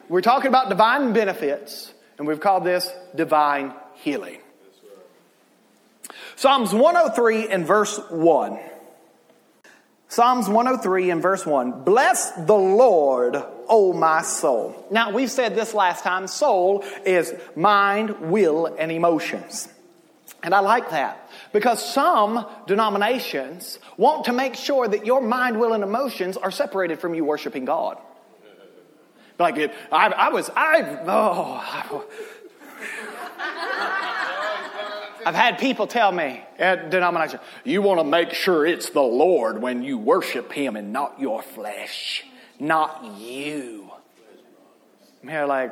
We're talking about divine benefits, and we've called this divine healing. Psalms 103 and verse 1. Psalms 103 and verse 1. Bless the Lord, O my soul. Now, we've said this last time. Soul is mind, will, and emotions. And I like that because some denominations want to make sure that your mind, will, and emotions are separated from you worshiping God. Like, I've had people tell me at denomination, you want to make sure it's the Lord when you worship Him and not your flesh, not you. And they're like,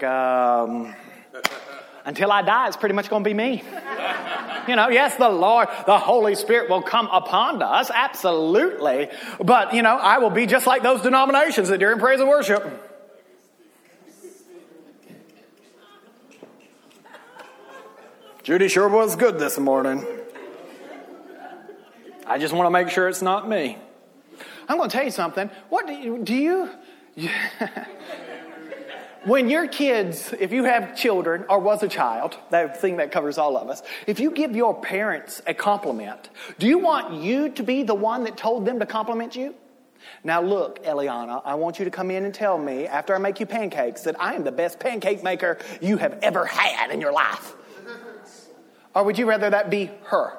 until I die, it's pretty much going to be me. Yes, the Lord, the Holy Spirit will come upon us, absolutely. But, I will be just like those denominations that during praise and worship. Judy sure was good this morning. I just want to make sure it's not me. I'm going to tell you something. What do you when your kids, if you have children or was a child, that thing that covers all of us, if you give your parents a compliment, do you want you to be the one that told them to compliment you? Now look, Eliana, I want you to come in and tell me after I make you pancakes that I am the best pancake maker you have ever had in your life. Or would you rather that be her?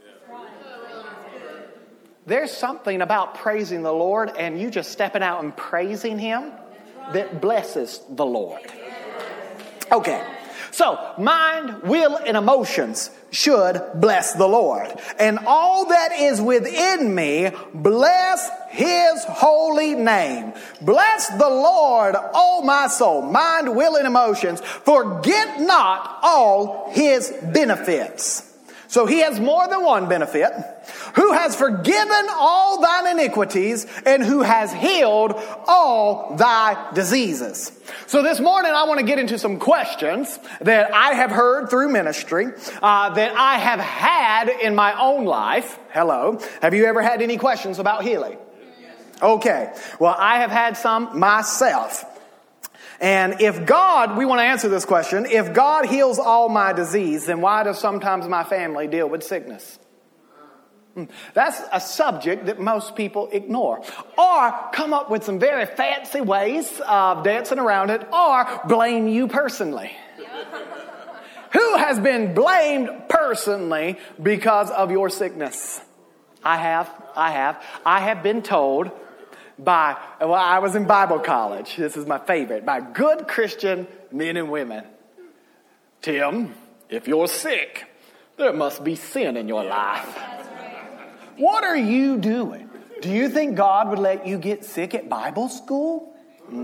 There's something about praising the Lord and you just stepping out and praising Him that blesses the Lord. Okay, so mind, will, and emotions should bless the Lord. And all that is within me, bless His holy name. Bless the Lord, O my soul, mind, will, and emotions. Forget not all His benefits. So He has more than one benefit. Who has forgiven all thine iniquities and who has healed all thy diseases. So this morning I want to get into some questions that I have heard through ministry, that I have had in my own life. Hello. Have you ever had any questions about healing? Okay. Well, I have had some myself. And if God, we want to answer this question, if God heals all my disease, then why does sometimes my family deal with sickness? That's a subject that most people ignore. Or come up with some very fancy ways of dancing around it, or blame you personally. Who has been blamed personally because of your sickness? I have. I have been told I was in Bible college. This is my favorite. By good Christian men and women. Tim, if you're sick, there must be sin in your life. What are you doing? Do you think God would let you get sick at Bible school?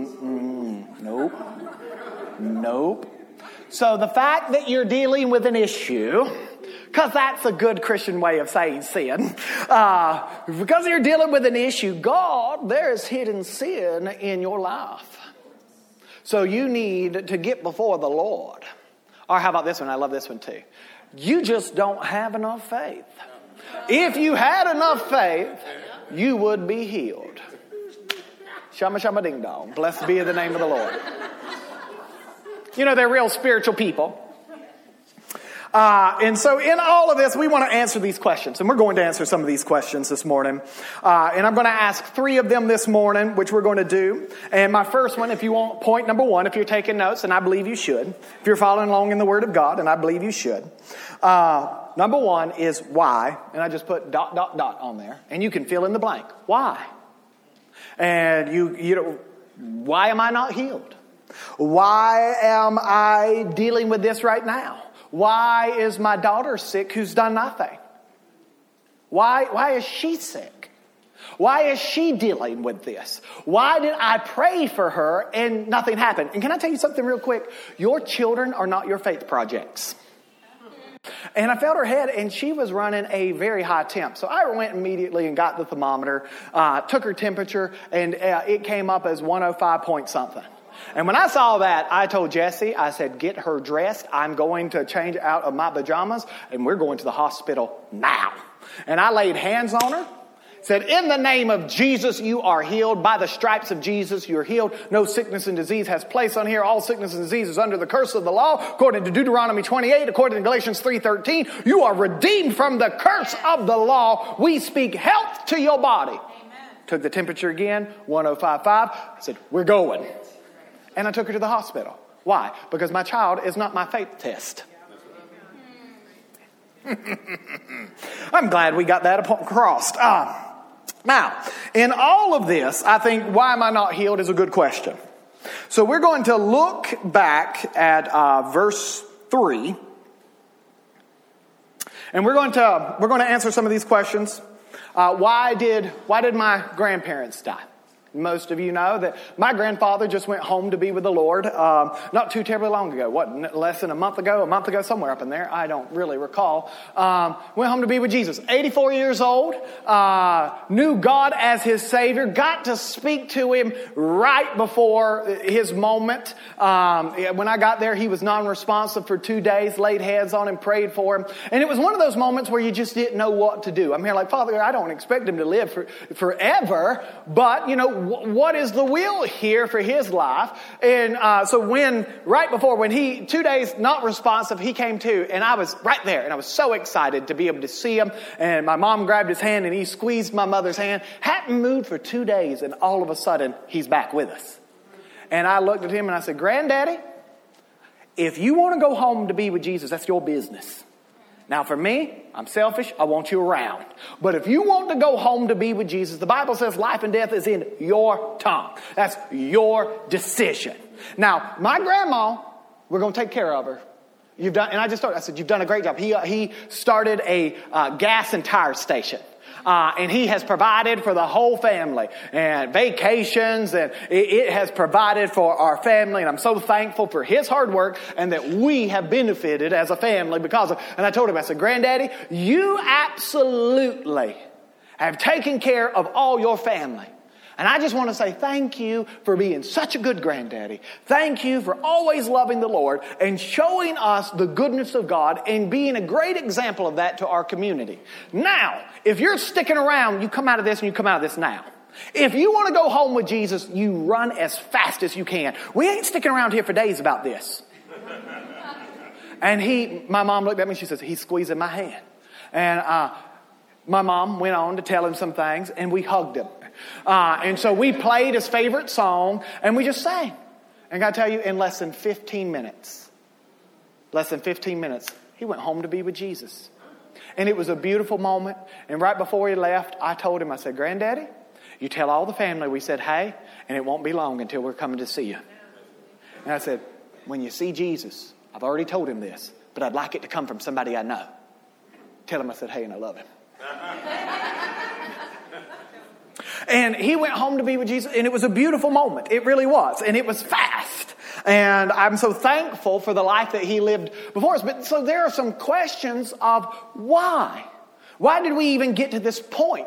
Nope. So the fact that you're dealing with an issue, because that's a good Christian way of saying sin, because you're dealing with an issue, there is hidden sin in your life. So you need to get before the Lord. Or how about this one? I love this one too. You just don't have enough faith. If you had enough faith, you would be healed. Shama shama ding dong. Blessed be the name of the Lord. They're real spiritual people. And so in all of this, we want to answer these questions. And we're going to answer some of these questions this morning. And I'm going to ask 3 of them this morning, which we're going to do. And my first one, if you want, point number 1, if you're taking notes, and I believe you should. If you're following along in the Word of God, and I believe you should. Number 1 is why. And I just put ... on there. And you can fill in the blank. Why? And why am I not healed? Why am I dealing with this right now? Why is my daughter sick who's done nothing? Why is she sick? Why is she dealing with this? Why did I pray for her and nothing happened? And can I tell you something real quick? Your children are not your faith projects. And I felt her head, and she was running a very high temp. So I went immediately and got the thermometer, took her temperature, and it came up as 105 point something. And when I saw that, I told Jesse, I said, get her dressed. I'm going to change out of my pajamas, and we're going to the hospital now. And I laid hands on her, said, in the name of Jesus, you are healed. By the stripes of Jesus, you're healed. No sickness and disease has place on here. All sickness and disease is under the curse of the law. According to Deuteronomy 28, according to Galatians 3:13, you are redeemed from the curse of the law. We speak health to your body. Amen. Took the temperature again, 105.5. I said, we're going. And I took her to the hospital. Why? Because my child is not my faith test. I'm glad we got that crossed. Now, in all of this, I think, why am I not healed is a good question. So we're going to look back at verse 3. And we're going to answer some of these questions. Why did my grandparents die? Most of you know that my grandfather just went home to be with the Lord not too terribly long ago. Less than a month ago, somewhere up in there. I don't really recall. Went home to be with Jesus. 84 years old. Knew God as his Savior. Got to speak to him right before his moment. When I got there, he was non-responsive for 2 days. Laid hands on him, prayed for him. And it was one of those moments where you just didn't know what to do. I'm here like, Father, I don't expect him to live forever. But, what is the will here for his life? And so right before when he 2 days not responsive, he came to, and I was right there, and I was so excited to be able to see him. And my mom grabbed his hand, and he squeezed my mother's hand. Hadn't moved for 2 days, and all of a sudden he's back with us. And I looked at him and I said, Granddaddy, if you want to go home to be with Jesus, that's your business. Now for me, I'm selfish. I want you around. But if you want to go home to be with Jesus, the Bible says life and death is in your tongue. That's your decision. Now, my grandma, we're going to take care of her. And I said, you've done a great job. He started a gas and tire station. And he has provided for the whole family and vacations, and it has provided for our family. And I'm so thankful for his hard work and that we have benefited as a family because of, and I told him, I said, Granddaddy, you absolutely have taken care of all your family. And I just want to say thank you for being such a good granddaddy. Thank you for always loving the Lord and showing us the goodness of God and being a great example of that to our community. Now, if you're sticking around, you come out of this and you come out of this now. If you want to go home with Jesus, you run as fast as you can. We ain't sticking around here for days about this. And my mom looked at me and she says, he's squeezing my hand. And my mom went on to tell him some things and we hugged him. And so we played his favorite song and we just sang. And I gotta tell you, in less than 15 minutes, he went home to be with Jesus. And it was a beautiful moment. And right before he left, I told him, I said, Granddaddy, you tell all the family we said hey, and it won't be long until we're coming to see you. And I said, when you see Jesus, I've already told him this, but I'd like it to come from somebody I know. Tell him I said hey and I love him. And he went home to be with Jesus, and it was a beautiful moment. It really was. And it was fast. And I'm so thankful for the life that he lived before us. But so there are some questions of why. Why did we even get to this point?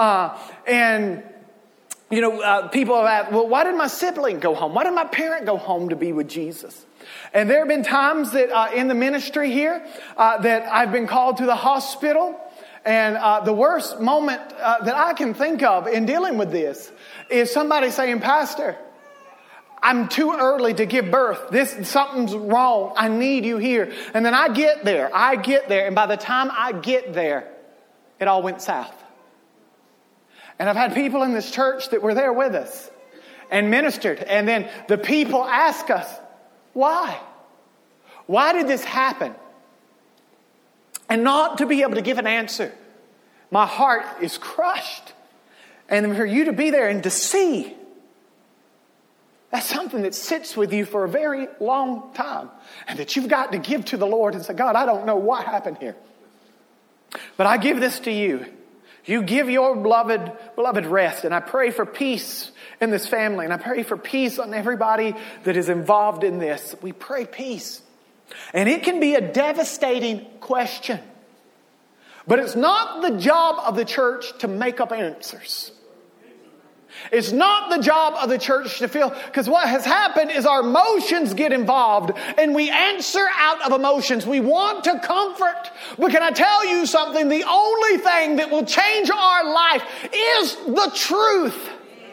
People have asked, well, why did my sibling go home? Why did my parent go home to be with Jesus? And there have been times that in the ministry here that I've been called to the hospital. And the worst moment that I can think of in dealing with this is somebody saying, Pastor, I'm too early to give birth. Something's wrong. I need you here. And then I get there. And by the time I get there, it all went south. And I've had people in this church that were there with us and ministered. And then the people ask us, why? Why did this happen? And not to be able to give an answer. My heart is crushed. And for you to be there and to see, that's something that sits with you for a very long time. And that you've got to give to the Lord and say, God, I don't know what happened here. But I give this to you. You give your beloved rest. And I pray for peace in this family. And I pray for peace on everybody that is involved in this. We pray peace. And it can be a devastating question. But it's not the job of the church to make up answers. It's not the job of the church to feel, because what has happened is our emotions get involved and we answer out of emotions. We want to comfort. But can I tell you something? The only thing that will change our life is the truth.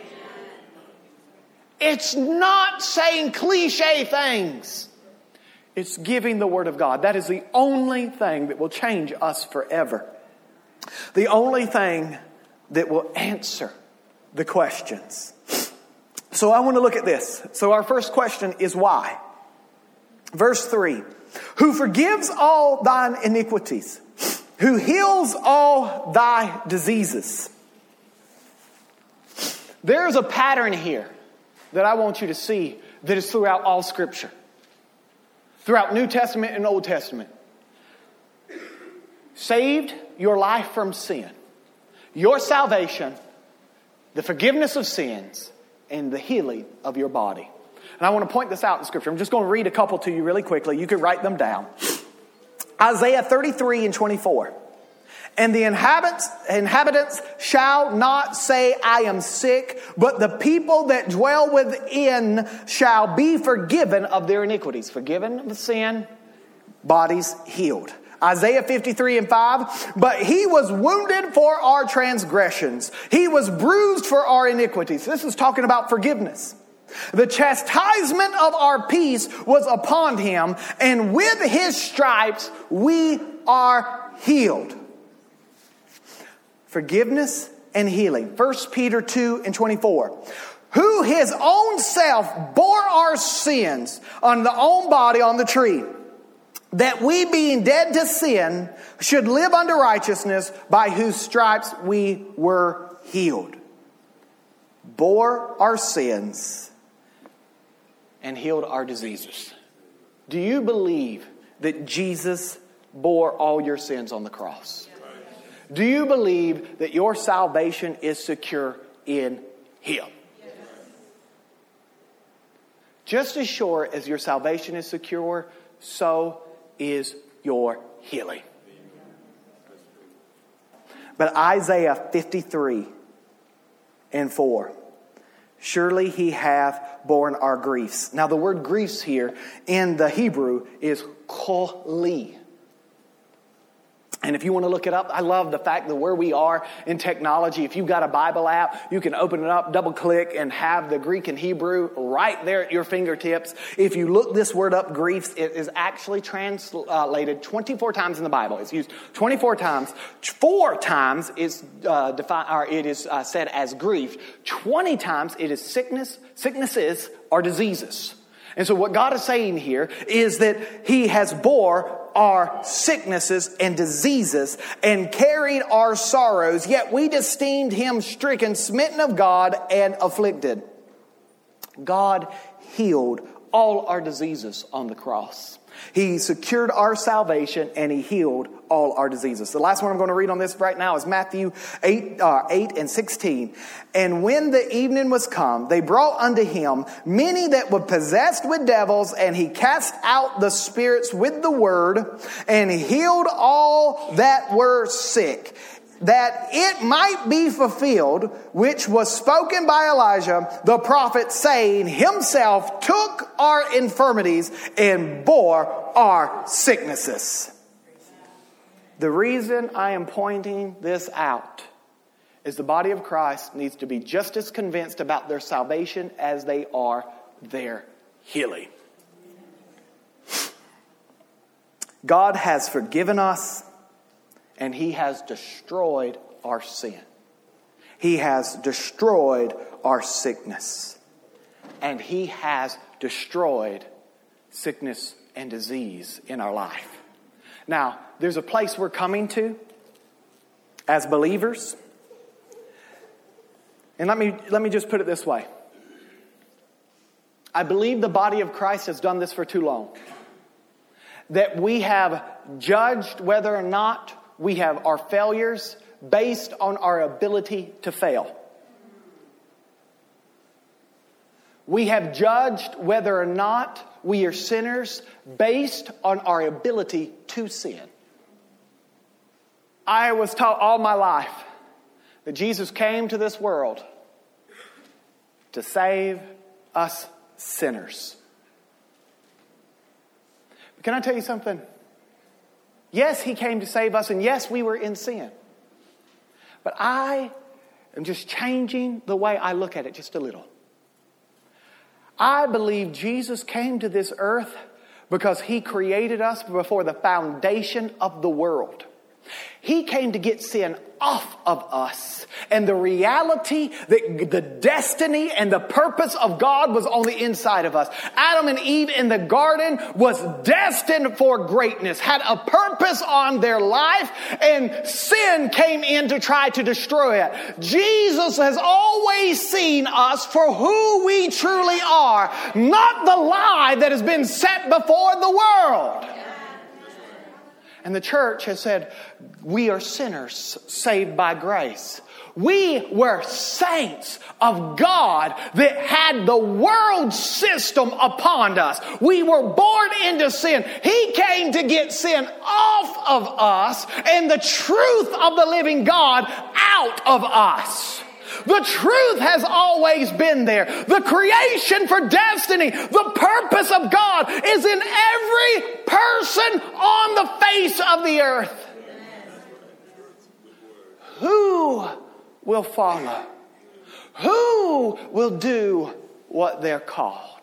It's not saying cliche things. It's giving the Word of God. That is the only thing that will change us forever. The only thing that will answer the questions. So I want to look at this. So our first question is why? Verse 3. Who forgives all thine iniquities, who heals all thy diseases. There's a pattern here that I want you to see that is throughout all Scripture. Throughout New Testament and Old Testament. Saved your life from sin. Your salvation, the forgiveness of sins, and the healing of your body. And I want to point this out in Scripture. I'm just going to read a couple to you really quickly. You can write them down. Isaiah 33 and 24. And the inhabitants shall not say, I am sick, but the people that dwell within shall be forgiven of their iniquities. Forgiven of sin, bodies healed. Isaiah 53 and 5, but he was wounded for our transgressions. He was bruised for our iniquities. This is talking about forgiveness. The chastisement of our peace was upon him, and with his stripes we are healed. Forgiveness and healing. 1 Peter 2 and 24. Who his own self bore our sins on the own body on the tree, that we being dead to sin should live unto righteousness, by whose stripes we were healed. Bore our sins and healed our diseases. Do you believe that Jesus bore all your sins on the cross? Do you believe that your salvation is secure in Him? Just as sure as your salvation is secure, so is your healing. But Isaiah 53 and 4. Surely he hath borne our griefs. Now the word griefs here in the Hebrew is koli. And if you want to look it up, I love the fact that where we are in technology, if you've got a Bible app, you can open it up, double click, and have the Greek and Hebrew right there at your fingertips. If you look this word up, griefs, it is actually translated 24 times in the Bible. It's used 24 times. 4 times it's said as grief. 20 times it is sicknesses or diseases. And so what God is saying here is that He has bore our sicknesses and diseases and carried our sorrows, yet we esteemed Him stricken, smitten of God, and afflicted. God healed all our diseases on the cross. He secured our salvation and He healed all our diseases. The last one I'm going to read on this right now is Matthew 8 and 16. And when the evening was come, they brought unto Him many that were possessed with devils, and He cast out the spirits with the word, and healed all that were sick, that it might be fulfilled, which was spoken by Elijah the prophet, saying, Himself took our infirmities and bore our sicknesses. The reason I am pointing this out is the body of Christ needs to be just as convinced about their salvation as they are their healing. God has forgiven us, and He has destroyed our sin. He has destroyed our sickness. And He has destroyed sickness and disease in our life. Now, there's a place we're coming to as believers. And let me just put it this way. I believe the body of Christ has done this for too long. That we have judged whether or not we have our failures based on our ability to fail. We have judged whether or not we are sinners based on our ability to sin. I was taught all my life that Jesus came to this world to save us sinners. But can I tell you something? Yes, he came to save us, and yes, we were in sin. But I am just changing the way I look at it just a little. I believe Jesus came to this earth because he created us before the foundation of the world. He came to get sin off of us. And the reality, the destiny and the purpose of God was on the inside of us. Adam and Eve in the garden was destined for greatness, had a purpose on their life, and sin came in to try to destroy it. Jesus has always seen us for who we truly are, not the lie that has been set before the world. And the church has said, we are sinners saved by grace. We were saints of God that had the world system upon us. We were born into sin. He came to get sin off of us and the truth of the living God out of us. The truth has always been there. The creation for destiny, the purpose of God is in every person on the face of the earth. Who will follow? Who will do what they're called?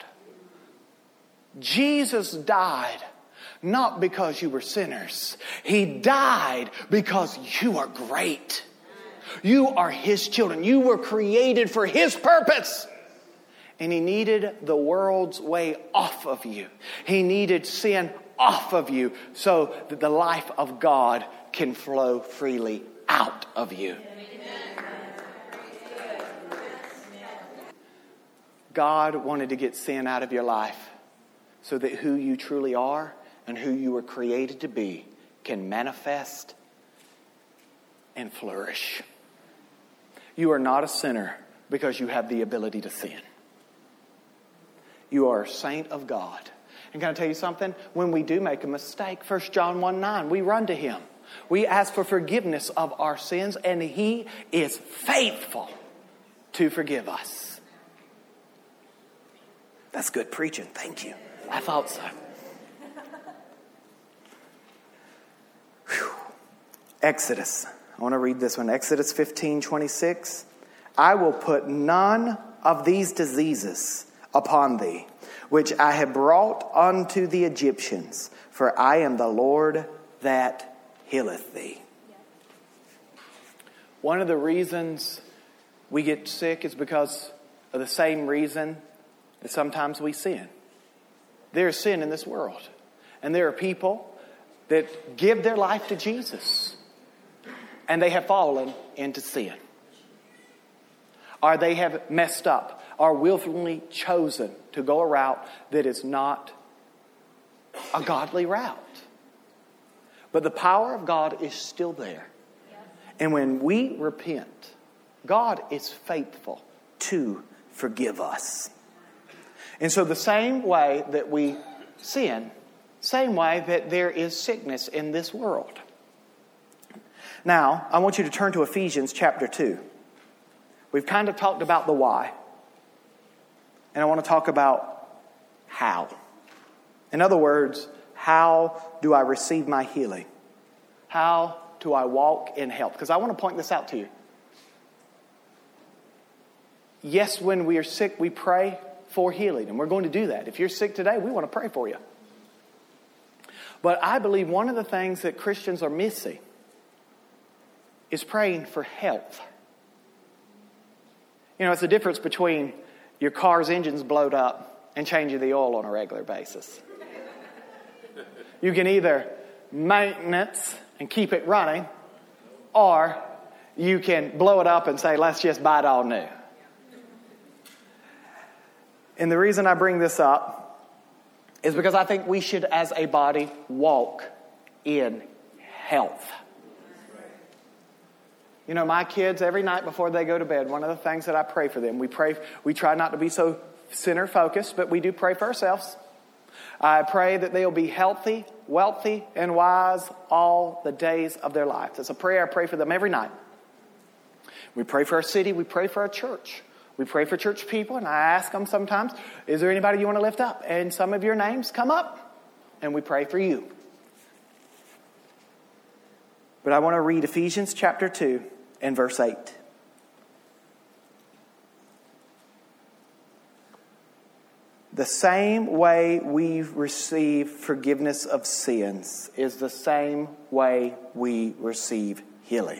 Jesus died not because you were sinners. He died because you are great. You are his children. You were created for his purpose. And he needed the world's way off of you. He needed sin off of you so that the life of God can flow freely out of you. God wanted to get sin out of your life so that who you truly are and who you were created to be can manifest and flourish. You are not a sinner because you have the ability to sin. You are a saint of God. And can I tell you something? When we do make a mistake, 1 John 1:9, we run to him. We ask for forgiveness of our sins, and he is faithful to forgive us. That's good preaching. Thank you. I thought so. Whew. Exodus. I want to read this one. Exodus 15:26. I will put none of these diseases upon thee, which I have brought unto the Egyptians, for I am the Lord that healeth thee. One of the reasons we get sick is because of the same reason that sometimes we sin. There is sin in this world. And there are people that give their life to Jesus. And they have fallen into sin. Or they have messed up. Or willfully chosen to go a route that is not a godly route. But the power of God is still there. And when we repent, God is faithful to forgive us. And so the same way that we sin, same way that there is sickness in this world. Now, I want you to turn to Ephesians chapter 2. We've kind of talked about the why. And I want to talk about how. In other words, how do I receive my healing? How do I walk in health? Because I want to point this out to you. Yes, when we are sick, we pray for healing. And we're going to do that. If you're sick today, we want to pray for you. But I believe one of the things that Christians are missing is praying for health. You know, it's the difference between your car's engine's blowed up and changing the oil on a regular basis. You can either maintenance and keep it running, or you can blow it up and say, let's just buy it all new. And the reason I bring this up is because I think we should, as a body, walk in health. You know, my kids, every night before they go to bed, one of the things that I pray for them, we try not to be so sinner focused, but we do pray for ourselves. I pray that they'll be healthy, wealthy, and wise all the days of their lives. It's a prayer I pray for them every night. We pray for our city. We pray for our church. We pray for church people, and I ask them sometimes, is there anybody you want to lift up? And some of your names come up, and we pray for you. But I want to read Ephesians chapter 2 and verse 8. The same way we receive forgiveness of sins is the same way we receive healing.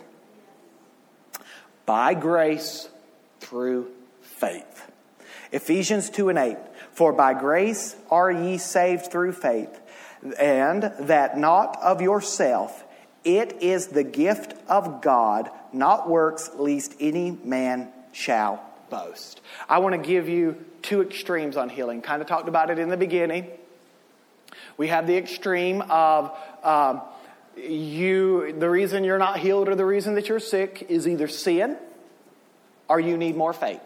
By grace through faith. Ephesians 2 and 8. For by grace are ye saved through faith, and that not of yourself. It is the gift of God, not works, lest any man shall boast. I want to give you two extremes on healing. Kind of talked about it in the beginning. We have the extreme of the reason you're not healed or the reason that you're sick is either sin or you need more faith.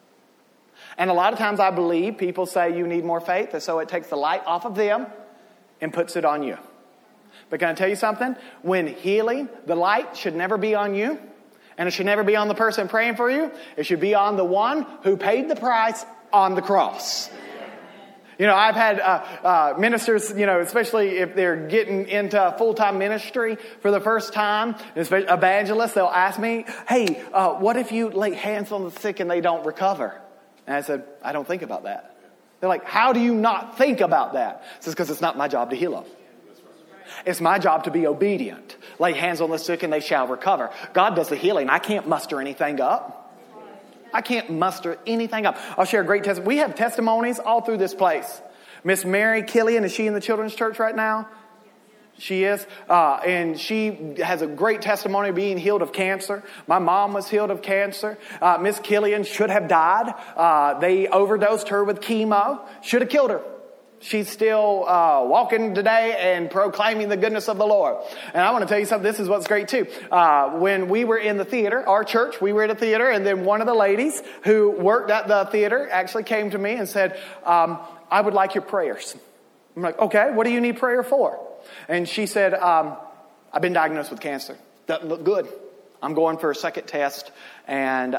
And a lot of times I believe people say you need more faith, and so it takes the light off of them and puts it on you. But can I tell you something? When healing, the light should never be on you, and it should never be on the person praying for you. It should be on the one who paid the price on the cross. You know, I've had ministers, especially if they're getting into full-time ministry for the first time, evangelists, they'll ask me, hey, what if you lay hands on the sick and they don't recover? And I said, I don't think about that. They're like, how do you not think about that? I says, because it's not my job to heal them. It's my job to be obedient. Lay hands on the sick and they shall recover. God does the healing. I can't muster anything up. I can't muster anything up. I'll share a great testimony. We have testimonies all through this place. Miss Mary Killian, is she in the children's church right now? She is. And she has a great testimony of being healed of cancer. My mom was healed of cancer. Miss Killian should have died. They overdosed her with chemo. Should have killed her. She's still walking today and proclaiming the goodness of the Lord. And I want to tell you something. This is what's great too. When we were in the theater, our church, we were at a theater, and then one of the ladies who worked at the theater actually came to me and said, I would like your prayers. I'm like, okay, what do you need prayer for? And she said, I've been diagnosed with cancer. Doesn't look good. I'm going for a second test, and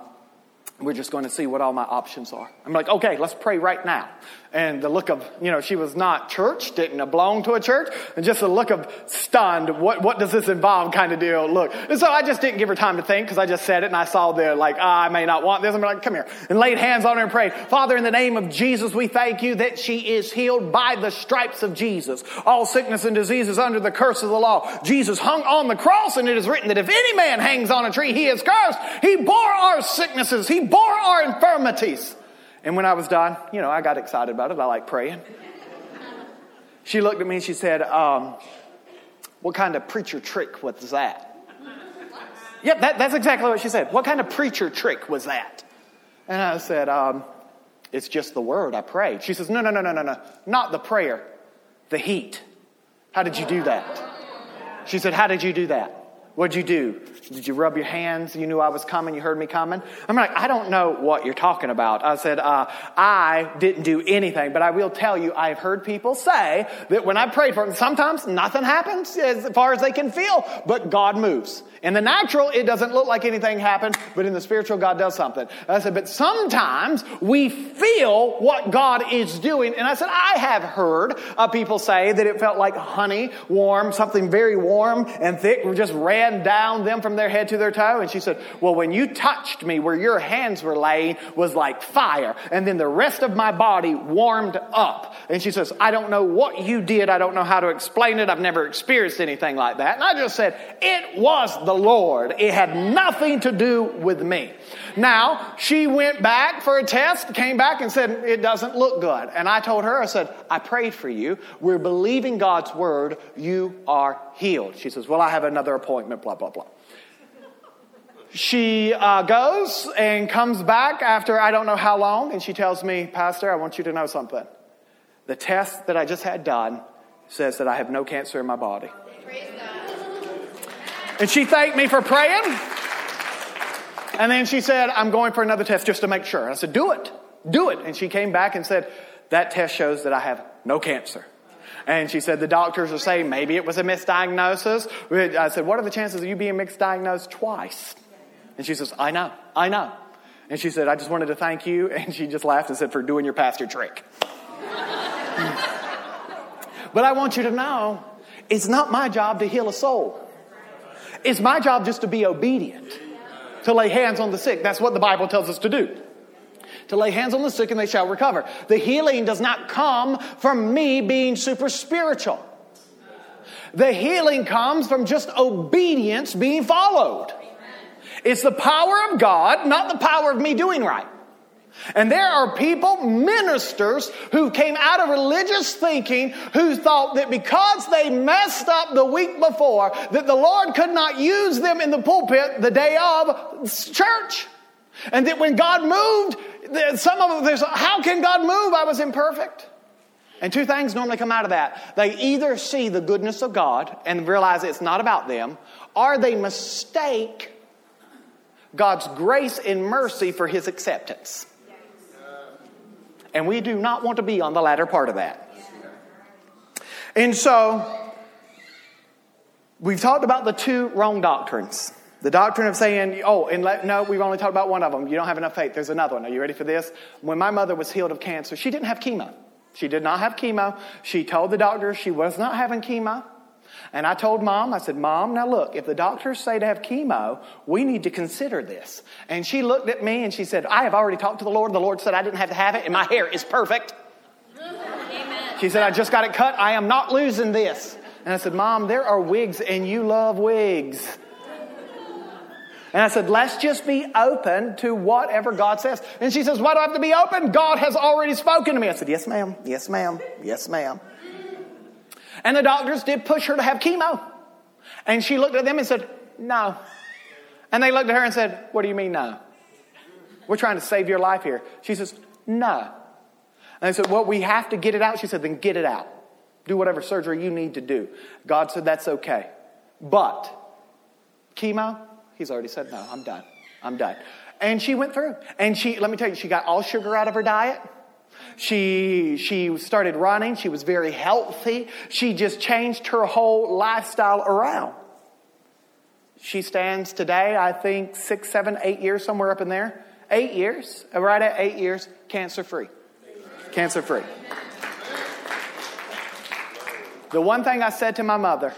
we're just going to see what all my options are. I'm like, okay, let's pray right now. And the look of, she was not church, didn't belong to a church, and just a look of stunned, what does this involve kind of deal look. And so I just didn't give her time to think, because I just said it and I saw I may not want this. I'm like, come here. And laid hands on her and prayed. Father, in the name of Jesus, we thank you that she is healed by the stripes of Jesus. All sickness and diseases under the curse of the law. Jesus hung on the cross, and it is written that if any man hangs on a tree, he is cursed. He bore our sicknesses. He bore our infirmities. And when I was done, I got excited about it. I like praying. She looked at me and she said, what kind of preacher trick was that? Yep, that's exactly what she said. What kind of preacher trick was that? And I said, it's just the word. I prayed. She says, no. Not the prayer. The heat. How did you do that? She said, how did you do that? What'd you do? Did you rub your hands? You knew I was coming. You heard me coming. I'm like, I don't know what you're talking about. I said, I didn't do anything, but I will tell you, I've heard people say that when I prayed for them, sometimes nothing happens as far as they can feel, but God moves. In the natural, it doesn't look like anything happened, but in the spiritual, God does something. And I said, but sometimes we feel what God is doing. And I said, I have heard people say that it felt like honey, warm, something very warm and thick just ran down them from their head to their toe. And she said, well, when you touched me where your hands were laying was like fire. And then the rest of my body warmed up. And she says, I don't know what you did. I don't know how to explain it. I've never experienced anything like that. And I just said, it was the Lord. It had nothing to do with me. Now, she went back for a test, came back and said, it doesn't look good. And I told her, I said, I prayed for you. We're believing God's word. You are healed. She says, well, I have another appointment, blah, blah, blah. She goes and comes back after I don't know how long. And she tells me, Pastor, I want you to know something. The test that I just had done says that I have no cancer in my body. Praise God. And she thanked me for praying. And then she said, I'm going for another test just to make sure. I said, do it. Do it. And she came back and said, that test shows that I have no cancer. And she said, the doctors are saying maybe it was a misdiagnosis. I said, what are the chances of you being misdiagnosed twice? And she says, I know. And she said, I just wanted to thank you. And she just laughed and said, for doing your pastor trick. But I want you to know, it's not my job to heal a soul. It's my job just to be obedient, to lay hands on the sick. That's what the Bible tells us to do. To lay hands on the sick and they shall recover. The healing does not come from me being super spiritual. The healing comes from just obedience being followed. It's the power of God, not the power of me doing right. And there are people, ministers, who came out of religious thinking who thought that because they messed up the week before, that the Lord could not use them in the pulpit the day of church. And that when God moved, some of them, how can God move? I was imperfect. And two things normally come out of that. They either see the goodness of God and realize it's not about them, or they mistake God's grace and mercy for His acceptance. And we do not want to be on the latter part of that. And so, we've talked about the two wrong doctrines. The doctrine of saying, no, we've only talked about one of them. You don't have enough faith. There's another one. Are you ready for this? When my mother was healed of cancer, she didn't have chemo. She did not have chemo. She told the doctor she was not having chemo. And I told Mom, I said, Mom, now look, if the doctors say to have chemo, we need to consider this. And she looked at me and she said, I have already talked to the Lord. The Lord said I didn't have to have it and my hair is perfect. Amen. She said, I just got it cut. I am not losing this. And I said, Mom, there are wigs and you love wigs. And I said, let's just be open to whatever God says. And she says, why do I have to be open? God has already spoken to me. I said, yes, ma'am. Yes, ma'am. Yes, ma'am. And the doctors did push her to have chemo. And she looked at them and said, no. And they looked at her and said, what do you mean no? We're trying to save your life here. She says, no. And they said, well, we have to get it out. She said, then get it out. Do whatever surgery you need to do. God said, that's okay. But chemo, He's already said, no, I'm done. I'm done. And she went through. And let me tell you, she got all sugar out of her diet. She started running. She was very healthy. She just changed her whole lifestyle around. She stands today, I think, 6, 7, 8 years, somewhere up in there. 8 years, right at 8 years, cancer-free. Cancer-free. The one thing I said to my mother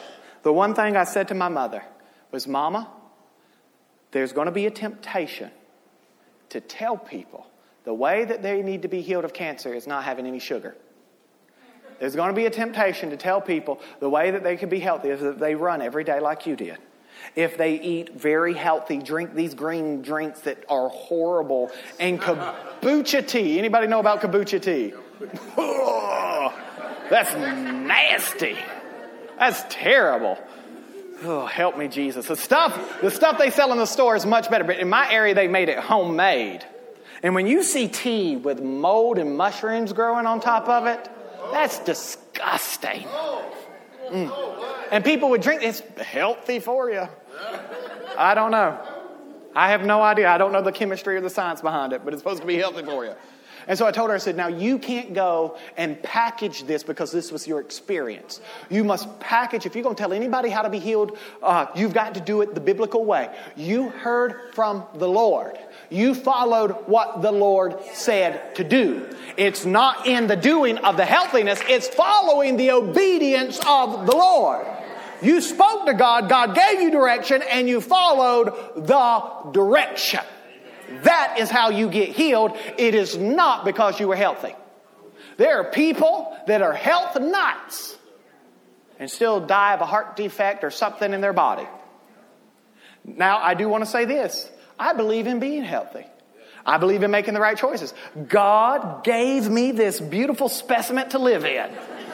was, Mama, there's going to be a temptation to tell people the way that they need to be healed of cancer is not having any sugar. There's going to be a temptation to tell people the way that they can be healthy is that they run every day like you did. If they eat very healthy, drink these green drinks that are horrible, and kombucha tea. Anybody know about kombucha tea? Oh, that's nasty. That's terrible. Oh, help me, Jesus. The stuff they sell in the store is much better, but in my area they made it homemade. And when you see tea with mold and mushrooms growing on top of it, that's disgusting. And people would drink, it's healthy for you. I don't know. I have no idea. I don't know the chemistry or the science behind it, but it's supposed to be healthy for you. And so I told her, I said, now you can't go and package this because this was your experience. You must package, if you're going to tell anybody how to be healed, you've got to do it the biblical way. You heard from the Lord. You followed what the Lord said to do. It's not in the doing of the healthiness, it's following the obedience of the Lord. You spoke to God, God gave you direction, and you followed the direction. That is how you get healed. It is not because you were healthy. There are people that are health nuts and still die of a heart defect or something in their body. Now, I do want to say this. I believe in being healthy. I believe in making the right choices. God gave me this beautiful specimen to live in.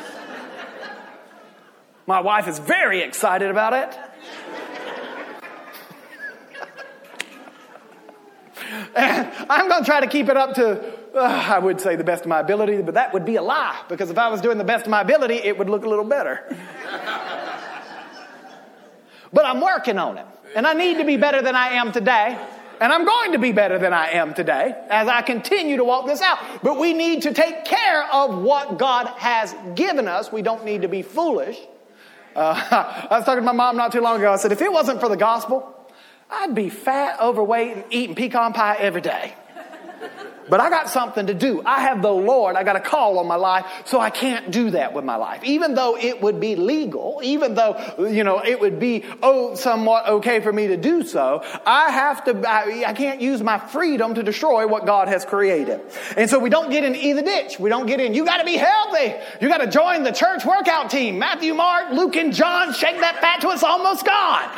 My wife is very excited about it. And I'm going to try to keep it up to, I would say the best of my ability, but that would be a lie. Because if I was doing the best of my ability, it would look a little better. But I'm working on it. And I need to be better than I am today. And I'm going to be better than I am today as I continue to walk this out. But we need to take care of what God has given us. We don't need to be foolish. I was talking to my mom not too long ago. I said, if it wasn't for the gospel, I'd be fat, overweight, and eating pecan pie every day. But I got something to do. I have the Lord. I got a call on my life, so I can't do that with my life. Even though it would be legal, even though, it would be, somewhat okay for me to do so, I can't use my freedom to destroy what God has created. And so we don't get in either ditch. We don't get in, you got to be healthy. You got to join the church workout team. Matthew, Mark, Luke, and John, shake that fat till it's almost gone.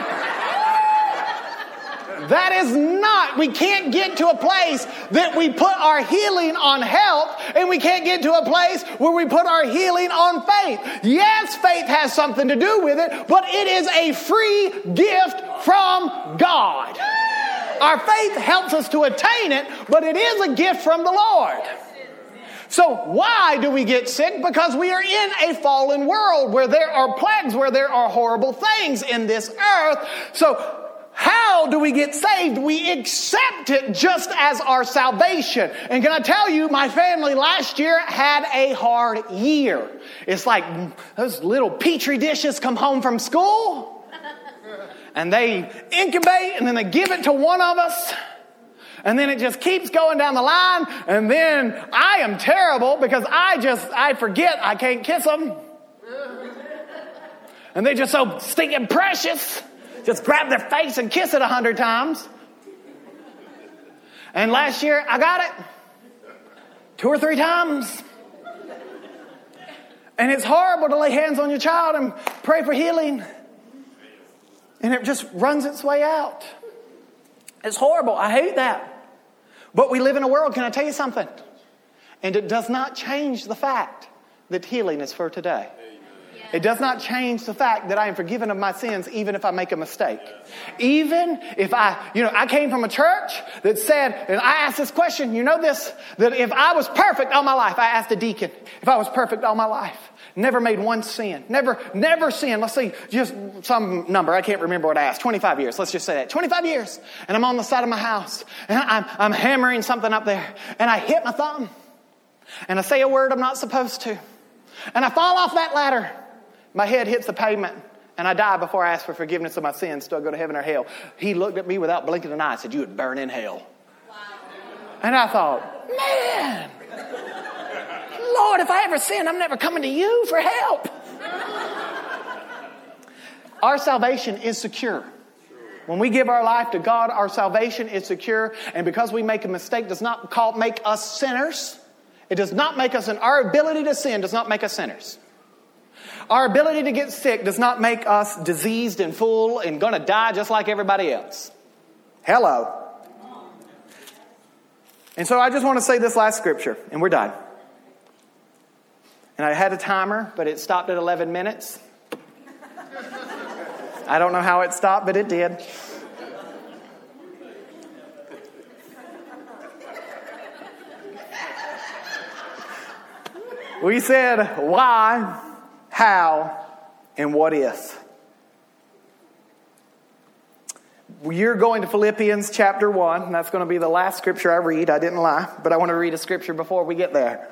That is not, we can't get to a place that we put our healing on health, and we can't get to a place where we put our healing on faith. Yes, faith has something to do with it, but it is a free gift from God. Our faith helps us to attain it, but it is a gift from the Lord. So why do we get sick? Because we are in a fallen world where there are plagues, where there are horrible things in this earth. So how do we get saved? We accept it just as our salvation. And can I tell you, my family last year had a hard year. It's like those little petri dishes come home from school and they incubate and then they give it to one of us. And then it just keeps going down the line. And then I am terrible because I forget I can't kiss them. And they're just so stinking precious. Just grab their face and kiss it 100 times. And last year, I got it 2 or 3 times. And it's horrible to lay hands on your child and pray for healing. And it just runs its way out. It's horrible. I hate that. But we live in a world, can I tell you something? And it does not change the fact that healing is for today. It does not change the fact that I am forgiven of my sins even if I make a mistake. Even if I came from a church that said, and I asked this question, that if I was perfect all my life, I asked a deacon, if I was perfect all my life, never made one sin, never sinned, let's see, just some number, I can't remember what I asked, 25 years, let's just say that, 25 years, and I'm on the side of my house, and I'm hammering something up there, and I hit my thumb, and I say a word I'm not supposed to, and I fall off that ladder. My head hits the pavement, and I die before I ask for forgiveness of my sins. Do I go to heaven or hell? He looked at me without blinking an eye and said, you would burn in hell. Wow. And I thought, man, Lord, if I ever sin, I'm never coming to you for help. Our salvation is secure. When we give our life to God, our salvation is secure. And because we make a mistake does not make us sinners. It does not make us, our ability to sin does not make us sinners. Our ability to get sick does not make us diseased and full and going to die just like everybody else. Hello. And so I just want to say this last scripture, and we're done. And I had a timer, but it stopped at 11 minutes. I don't know how it stopped, but it did. We said why, how, and what if. You're going to Philippians chapter 1, and that's going to be the last scripture I read. I didn't lie, but I want to read a scripture before we get there.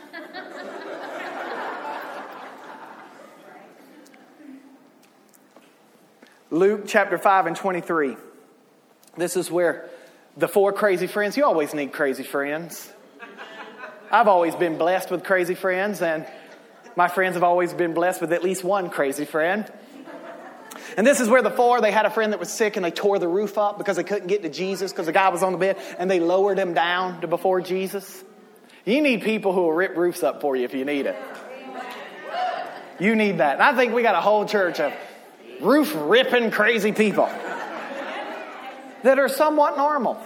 Luke chapter 5 and 23. This is where the 4 crazy friends, you always need crazy friends. I've always been blessed with crazy friends, and my friends have always been blessed with at least one crazy friend. And this is where the 4, they had a friend that was sick and they tore the roof up because they couldn't get to Jesus because the guy was on the bed, and they lowered him down to before Jesus. You need people who will rip roofs up for you if you need it. You need that. And I think we got a whole church of roof-ripping crazy people that are somewhat normal.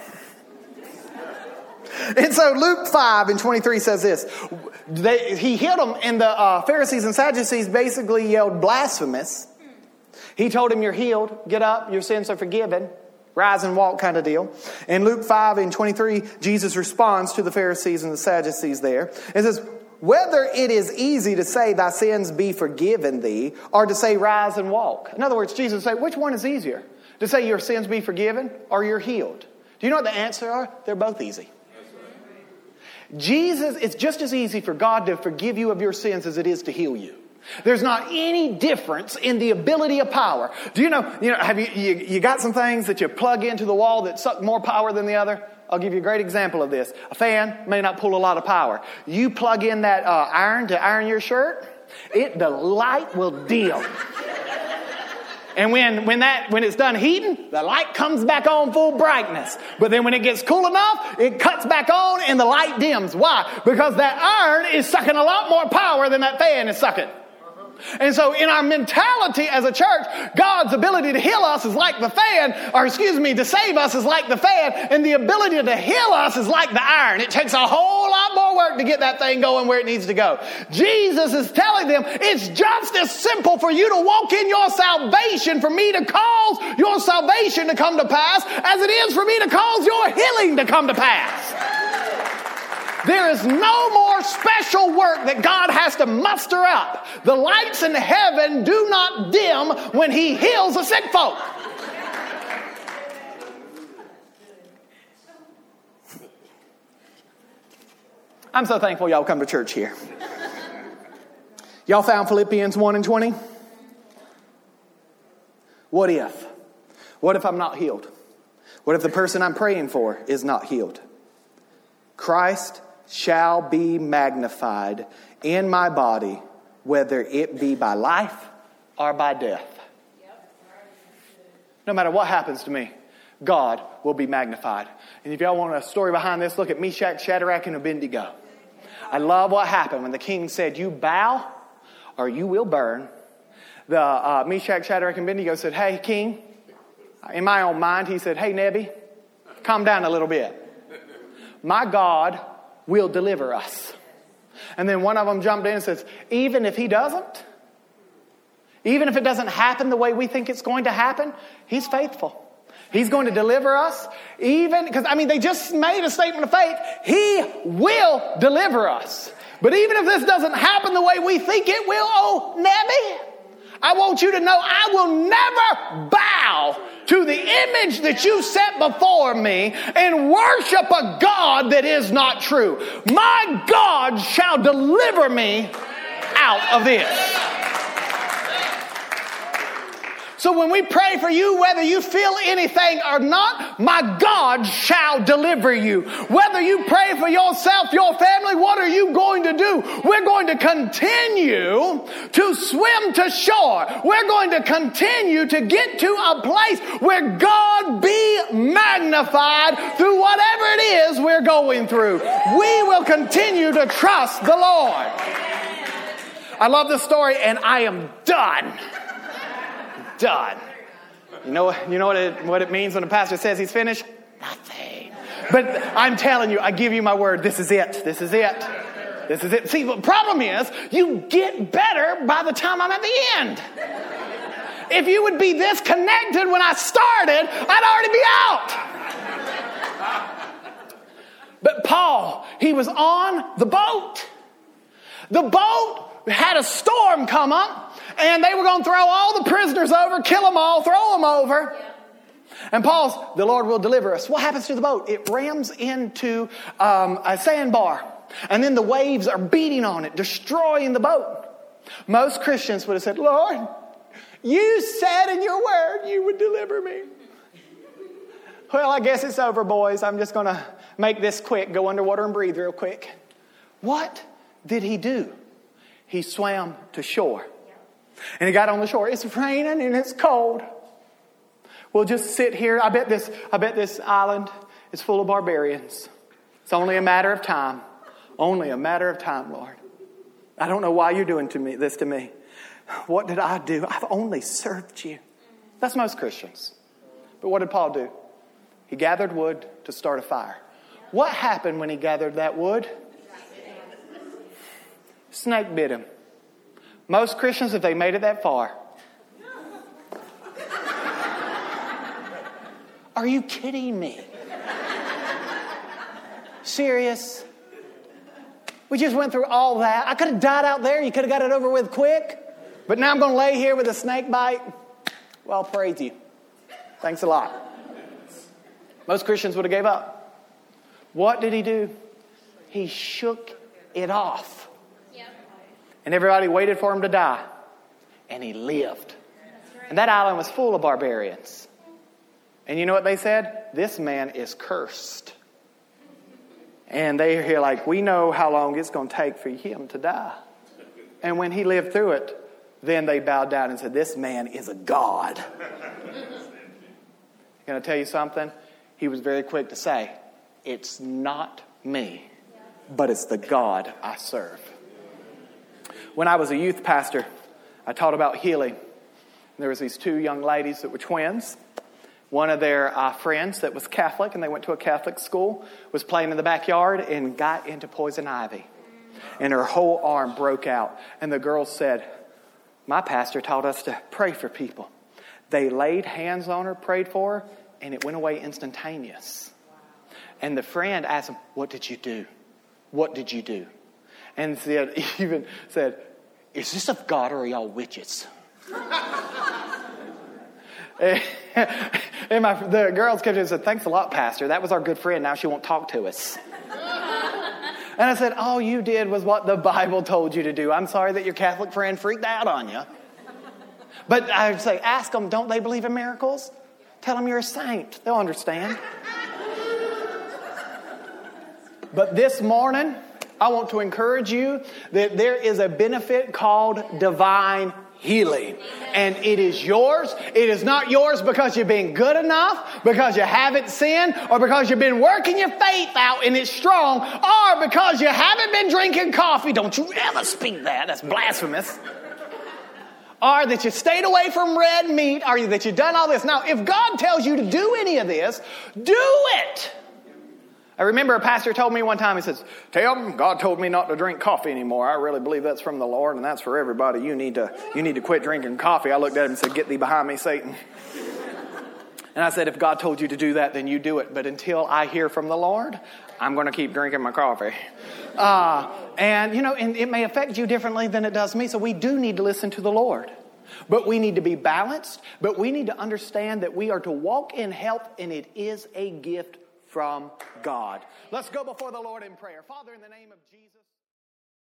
And so Luke 5 and 23 says this. He healed them, and the Pharisees and Sadducees basically yelled blasphemous. He told him, you're healed, get up, your sins are forgiven, rise and walk kind of deal. In Luke 5 and 23, Jesus responds to the Pharisees and the Sadducees there. It says, whether it is easy to say thy sins be forgiven thee, or to say rise and walk. In other words, Jesus said, which one is easier? To say your sins be forgiven or you're healed? Do you know what the answer are? They're both easy. Jesus, it's just as easy for God to forgive you of your sins as it is to heal you. There's not any difference in the ability of power. Do you know, have you got some things that you plug into the wall that suck more power than the other? I'll give you a great example of this. A fan may not pull a lot of power. You plug in that iron to iron your shirt, the light will dim. And when it's done heating, the light comes back on full brightness. But then when it gets cool enough, it cuts back on and the light dims. Why? Because that iron is sucking a lot more power than that fan is sucking. And so in our mentality as a church, God's ability to heal us is like the fan, to save us is like the fan, and the ability to heal us is like the iron. It takes a whole lot more work to get that thing going where it needs to go. Jesus is telling them it's just as simple for you to walk in your salvation, for me to cause your salvation to come to pass, as it is for me to cause your healing to come to pass. There is no more special work that God has to muster up. The lights in heaven do not dim when He heals a sick folk. I'm so thankful y'all come to church here. Y'all found Philippians 1 and 20? What if? What if I'm not healed? What if the person I'm praying for is not healed? Christ shall be magnified in my body, whether it be by life or by death. No matter what happens to me, God will be magnified. And if y'all want a story behind this, look at Meshach, Shadrach, and Abednego. I love what happened when the king said, you bow or you will burn. The Meshach, Shadrach, and Abednego said, hey, king. In my own mind, he said, hey, Nebi, calm down a little bit. My God will deliver us. And then one of them jumped in and says, even if He doesn't, even if it doesn't happen the way we think it's going to happen, He's faithful. He's going to deliver us. They just made a statement of faith. He will deliver us. But even if this doesn't happen the way we think it will, Nebi, I want you to know I will never bow to the image that you set before me and worship a God that is not true. My God shall deliver me out of this. So when we pray for you, whether you feel anything or not, my God shall deliver you. Whether you pray for yourself, your family, what are you going to do? We're going to continue to swim to shore. We're going to continue to get to a place where God be magnified through whatever it is we're going through. We will continue to trust the Lord. I love this story, and I am done. You know what it means when a pastor says he's finished? Nothing. But I'm telling you, I give you my word, this is it. See, the problem is, you get better by the time I'm at the end. If you would be this connected when I started, I'd already be out. But Paul, he was on the boat. The boat had a storm come up. And they were going to throw all the prisoners over, kill them all, throw them over. And the Lord will deliver us. What happens to the boat? It rams into a sandbar. And then the waves are beating on it, destroying the boat. Most Christians would have said, Lord, you said in your word you would deliver me. Well, I guess it's over, boys. I'm just going to make this quick, go underwater and breathe real quick. What did he do? He swam to shore. And he got on the shore. It's raining and it's cold. We'll just sit here. I bet this island is full of barbarians. It's only a matter of time. Only a matter of time, Lord. I don't know why you're doing this to me. What did I do? I've only served you. That's most Christians. But what did Paul do? He gathered wood to start a fire. What happened when he gathered that wood? Snake bit him. Most Christians, if they made it that far. Are you kidding me? Serious? We just went through all that. I could have died out there. You could have got it over with quick. But now I'm going to lay here with a snake bite. Well, praise you. Thanks a lot. Most Christians would have gave up. What did he do? He shook it off. And everybody waited for him to die. And he lived. And that island was full of barbarians. And you know what they said? This man is cursed. And they're here like, we know how long it's going to take for him to die. And when he lived through it, then they bowed down and said, this man is a god. Can I tell you something? He was very quick to say, it's not me, but it's the God I serve. When I was a youth pastor, I taught about healing. There was these two young ladies that were twins. One of their friends that was Catholic, and they went to a Catholic school, was playing in the backyard and got into poison ivy. And her whole arm broke out. And the girl said, my pastor taught us to pray for people. They laid hands on her, prayed for her, and it went away instantaneous. And the friend asked him, what did you do? What did you do? And even said, is this of God or are y'all witches? And the girls came to me and said, thanks a lot, Pastor. That was our good friend. Now she won't talk to us. And I said, all you did was what the Bible told you to do. I'm sorry that your Catholic friend freaked out on you. But I would say, ask them, don't they believe in miracles? Tell them you're a saint. They'll understand. But this morning, I want to encourage you that there is a benefit called divine healing. And it is yours. It is not yours because you've been good enough, because you haven't sinned, or because you've been working your faith out and it's strong, or because you haven't been drinking coffee. Don't you ever speak that. That's blasphemous. Or that you stayed away from red meat, or that you've done all this. Now, if God tells you to do any of this, do it. I remember a pastor told me one time, he says, Tim, God told me not to drink coffee anymore. I really believe that's from the Lord, and that's for everybody. You need to quit drinking coffee. I looked at him and said, get thee behind me, Satan. And I said, if God told you to do that, then you do it. But until I hear from the Lord, I'm going to keep drinking my coffee. And it may affect you differently than it does me. So we do need to listen to the Lord. But we need to be balanced. But we need to understand that we are to walk in health, and it is a gift from God. Let's go before the Lord in prayer. Father, in the name of Jesus.